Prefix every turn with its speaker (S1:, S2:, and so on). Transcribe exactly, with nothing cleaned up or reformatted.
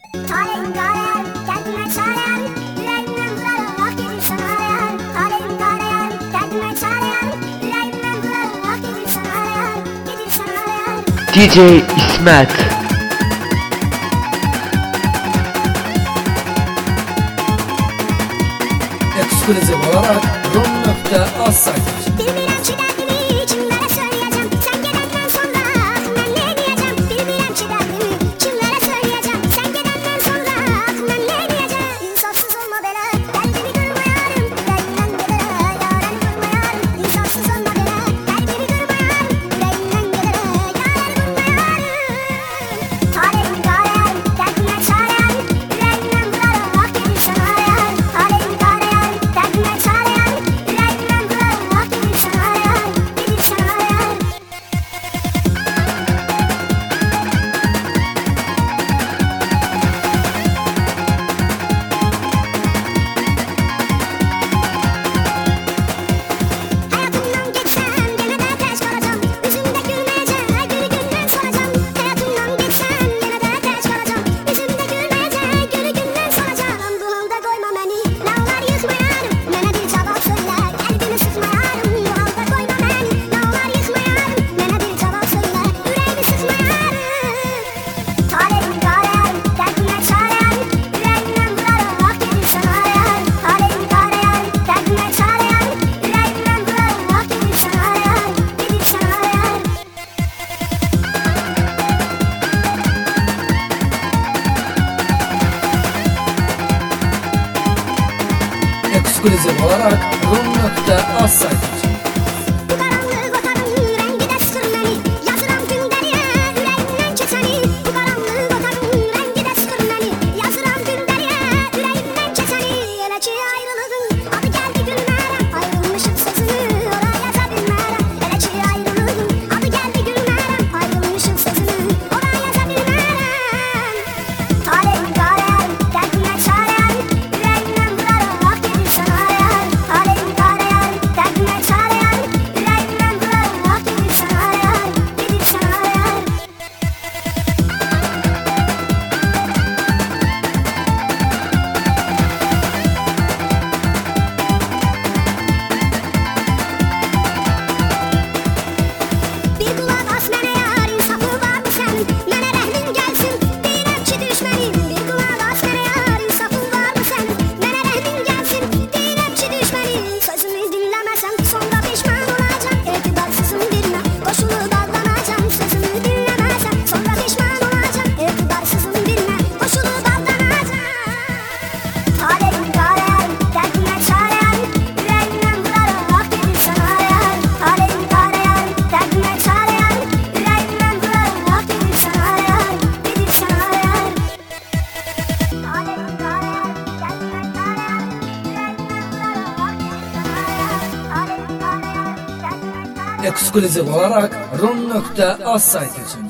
S1: Talihim garayar, derdime çareyar, yüreğimden vurarım ah gelir sana arayar. Talihim garayar, derdime çareyar, yüreğimden vurarım ah gelir sana arayar, gelir sana arayar.
S2: D J İsmet.
S3: Ekskluzif olarak rum.az sayfası.
S1: Bilmirəm ki dərdimi kimlərə söyləyəcəm, sən gedəndən sonra mən nə edəcəm? Bilmirəm ki dərdimi kimlərə söyləyəcəm, sən gedəndən sonra mən nə edəcəm? İnsafsız olma belə, qəlbimi qırmayarım, ürəyimdən gedərə yarəni vurmayarım. İnsafsız olma belə, qəlbimi qırmayarım, ürəyimdən gedərə yarəni vurmayarım. Talihim garayar, dərdimə çareyar, yüreğimdən vurarım ah gelir sana arayar. Talihim garayar, dərdimə çareyar, yüreğimdən vurarım ah gelir sana arayar, gelir sana arayar. Hayatımdan geçsem gene de tez kalacağım, yüzümde gülmeyecek gülü günden soracağım. Hayatımdan geçsem gene de tez kalacağım, yüzümde gülmeyecek gülü günden soracağım. Bu halda koyma beni, lağlar yıkmayarım, mənə bir cavab söylə, qəlbimi sıxmayarım. Bu halda koyma beni, lağlar yıkmayarım, mənə bir cavab söylə, ürəyimi sıxmayarım. Talihim garayar, dərdimə çareyar, yüreğimdən vurarım ah gelir sana arayar. Talihim garayar, dərdimə çareyar, yüreğimdən vurarım ah gelir sana arayar, gelir sana arayar.
S3: Ekskluzif olarak rum.az sayfası.
S1: Bu karanlık otanın rengi de sıkır beni, yazıram gündeliğe yüreğimden keçeni. Bu karanlık otanın rengi de sıkır beni, yazıram gündeliğe yüreğimden keçeni. Elə ki ayrılığın adı geldi gülmərəm, ayrılmışıq sözünü ora yaza bilmərəm. Elə ki ayrılığın adı geldi gülmərəm, ayrılmışıq sözünü ora yaza bilmərəm. Talihim garayar, dərdimə çareyar, yüreğimdən vurarım ah gelir sana arayar. Talihim garayar, dərdimə çareyar, yüreğimdən vurarım ah gelir sana arayar, gelir sana arayar. Bir qulaq as mənə yar, insafı varmı sənin? Mənə rəhmin gəlsin, deyirəm ki düşmənim. Bir qulaq as mənə yar, insafı varmı sənin? Mənə rəhmin gəlsin, deyirəm ki düşmənim. Sözümü dinləməsəm sonra peşman olacam, etibarsızım birinə qoşulub aldanacam. Sözümü dinləməsəm sonra peşman olacam, etibarsızım birinə qoşulub aldanacam. Talihim garayar, dərdimə çareyar, yüreğimdən vurarım ah gelir sana arayar. Talihim garayar, dərdimə çareyar, yüreğimdən vurarım ah gelir sana arayar, gelir sana arayar. Talihim garayar, dərdimə çareyar, yüreğimdən vurarım ah gelir sana arayar. Talihim garayar, dərdimə çareyar.
S3: Ekskluzif olarak rum.az sayfası.